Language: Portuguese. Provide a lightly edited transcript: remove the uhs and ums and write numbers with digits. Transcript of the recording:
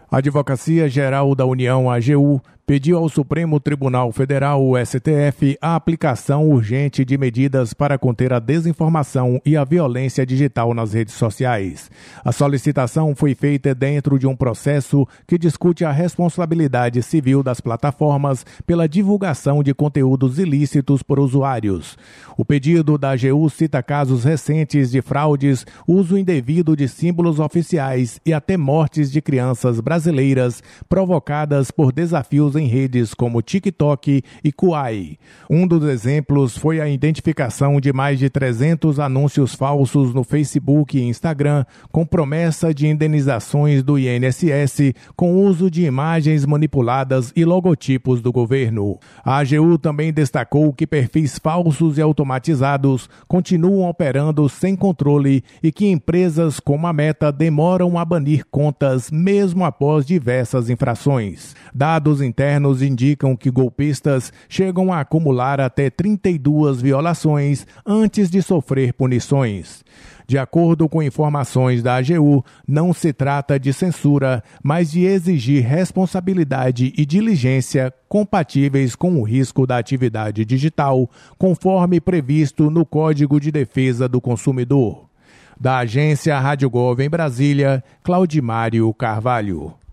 A Advocacia Geral da União, AGU, pediu ao Supremo Tribunal Federal, o STF, a aplicação urgente de medidas para conter a desinformação e a violência digital nas redes sociais. A solicitação foi feita dentro de um processo que discute a responsabilidade civil das plataformas pela divulgação de conteúdos ilícitos por usuários. O pedido da AGU cita casos recentes de fraudes, uso indevido de símbolos oficiais e até mortes de crianças brasileiras provocadas por desafios em redes como TikTok e Kuai. Um dos exemplos foi a identificação de mais de 300 anúncios falsos no Facebook e Instagram com promessa de indenizações do INSS com uso de imagens manipuladas e logotipos do governo. A AGU também destacou que perfis falsos e automatizados continuam operando sem controle e que empresas como a Meta demoram a banir contas mesmo após diversas infrações. Dados internos indicam que golpistas chegam a acumular até 32 violações antes de sofrer punições. De acordo com informações da AGU, não se trata de censura, mas de exigir responsabilidade e diligência compatíveis com o risco da atividade digital, conforme previsto no Código de Defesa do Consumidor. Da agência Rádio Gov em Brasília, Claudimário Carvalho.